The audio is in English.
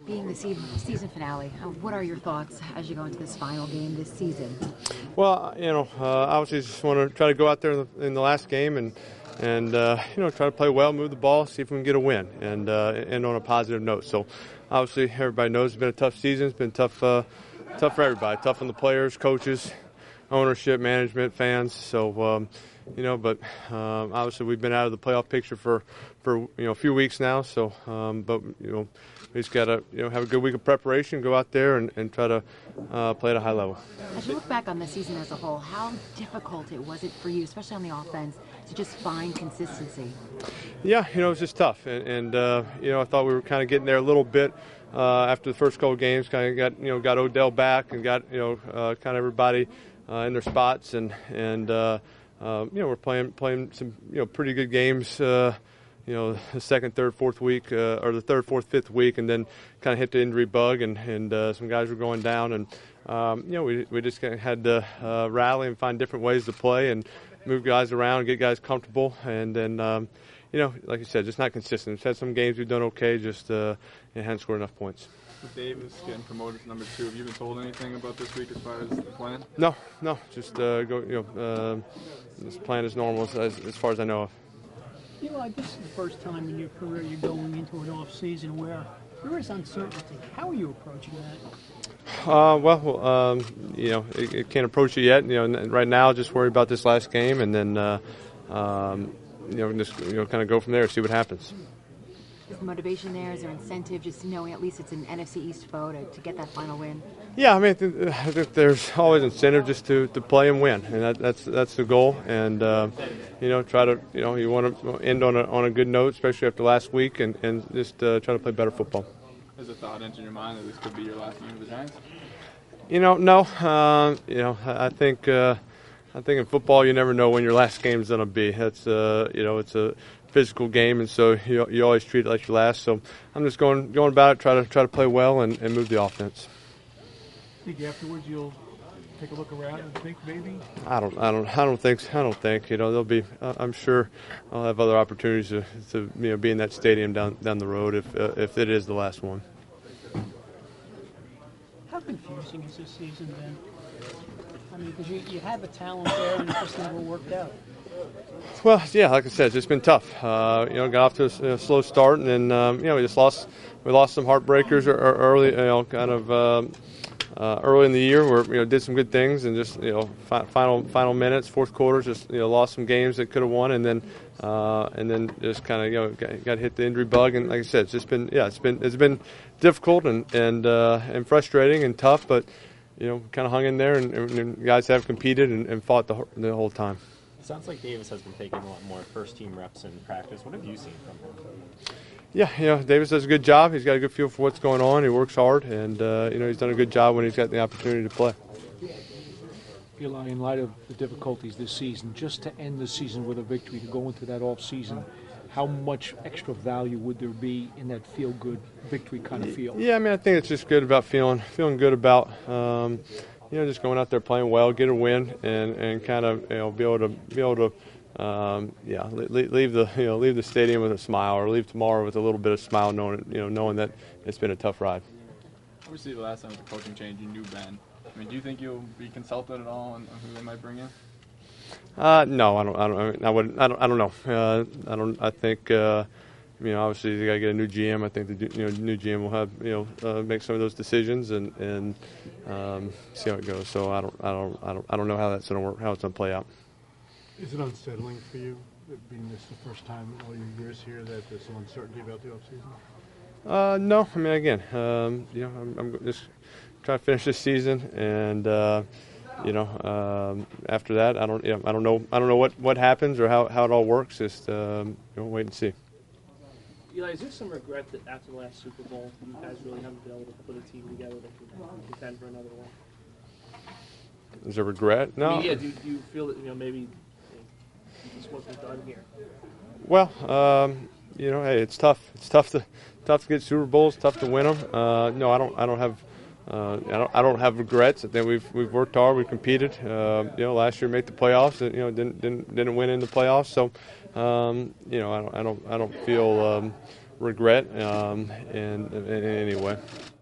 Being the season finale, what are your thoughts as you go into this final game this season? Well, obviously just want to try to go out there in the last game and try to play well, move the ball, see if we can get a win, and end on a positive note. So, obviously, everybody knows it's been a tough season. It's been tough for everybody. Tough on the players, coaches, ownership, management, fans. So, but obviously we've been out of the playoff picture for a few weeks now. So, we just got to have a good week of preparation, go out there and try to play at a high level. As you look back on the season as a whole, how difficult was it for you, especially on the offense, to just find consistency? Yeah, it was just tough, and I thought we were kind of getting there a little bit after the first couple of games. Kind of got Odell back and got kind of everybody in their spots, and we're playing some pretty good games. The second, third, fourth week, or the third, fourth, fifth week, and then kind of hit the injury bug, and some guys were going down, and we just kind of had to rally and find different ways to play and move guys around, get guys comfortable, and then like you said, just not consistent. We've had some games we've done okay, just hadn't scored enough points. With Davis getting promoted to number 2, have you been told anything about this week as far as the plan? No, just go. Just playing as normal as far as I know of. Eli, this is the first time in your career you're going into an off season where there is uncertainty. How are you approaching that? It can't approach it yet. Right now, just worry about this last game, and then just kind of go from there, see what happens. Is the motivation there? Is there incentive, just knowing at least it's an NFC East foe to get that final win? Yeah, I think there's always incentive just to play and win, and that's the goal. And try to you want to end on a good note, especially after last week, and just try to play better football. Has a thought entered your mind that this could be your last game with the Giants? No. I think in football you never know when your last game is going to be. That's it's a physical game, and so you always treat it like your last. So I'm just going about it, try to play well and move the offense. Think afterwards you'll take a look around and think maybe? I don't think. There'll be. I'm sure I'll have other opportunities to be in that stadium down the road if it is the last one. How confusing is this season then? I mean, because you had the talent there and it just never worked out. Well, yeah, like I said, it's just been tough. Got off to a slow start, and then we just lost. We lost some heartbreakers early. Early in the year, where did some good things, and just final minutes, fourth quarter, just lost some games that could have won, and then just kind of got hit the injury bug, and like I said, it's been difficult and frustrating and tough, but kind of hung in there, and guys have competed and fought the whole time. It sounds like Davis has been taking a lot more first-team reps in practice. What have you seen from him? Yeah, Davis does a good job. He's got a good feel for what's going on. He works hard, and he's done a good job when he's got the opportunity to play. Eli, in light of the difficulties this season, just to end the season with a victory, to go into that off season, how much extra value would there be in that feel-good victory kind of feel? Yeah, I think it's just good about feeling good about just going out there playing well, get a win, and kind of be able to leave the stadium with a smile, or leave tomorrow with a little bit of smile, knowing that it's been a tough ride. Obviously, the last time with the coaching change, you knew Ben. I mean, do you think you'll be consulted at all on who they might bring in? No, I don't know. I think obviously they got to get a new GM. I think the new GM will have make some of those decisions and see how it goes. So I don't know how that's going to work, how it's going to play out. Is it unsettling for you, being this the first time in all your years here, that there's some uncertainty about the offseason? No. I mean, again, I'm just trying to finish this season, and after that, I don't know what happens or how it all works. Just wait and see. Eli, is there some regret that after the last Super Bowl, you guys really haven't been able to put a team together that can contend for another one? Is there regret? No. I mean, do you feel that maybe this wasn't done here? Well, hey, it's tough. It's tough to get Super Bowls. Tough to win them. No, I don't have regrets. I think we've worked hard. We competed. Last year made the playoffs. Didn't win in the playoffs. So, I don't feel regret in any way.